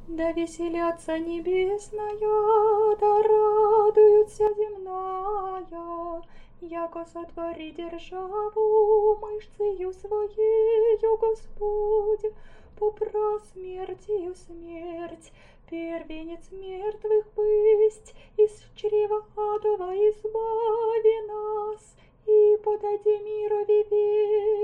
Да веселятся небесная, да радуются земная, яко сотвори державу мышцею своею Господь, попра смертью смерть, первенец мертвых бысть, из чрева адова избави нас, и подади мирови